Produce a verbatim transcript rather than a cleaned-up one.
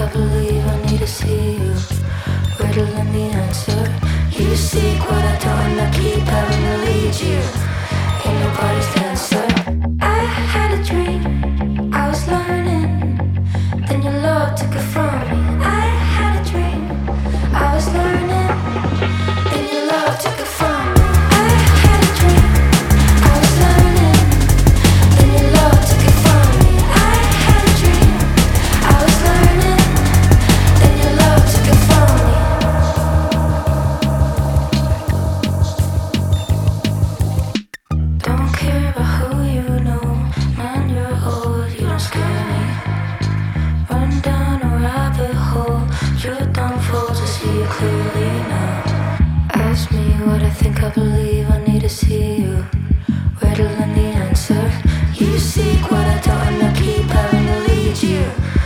I believe I need to see you. Riddling the answer. You seek what I don't, and I keep having to lead you. Ain't nobody's dancer. I had a dream, I was learning. Then your love took it from me. I had a dream, I was learning. Then your love took it from me. I had a dream, I was learning. Then your love took it from me. I had a dream, I was learning. Then your love took it from me. Don't care about who you know. Man, you're old, you don't scare me. Run down a rabbit hole. You're done for to see you clearly now. Ask me what I think, I believe I need to see you. Riddling the answer. You seek what I don't, and I keep having to lead you.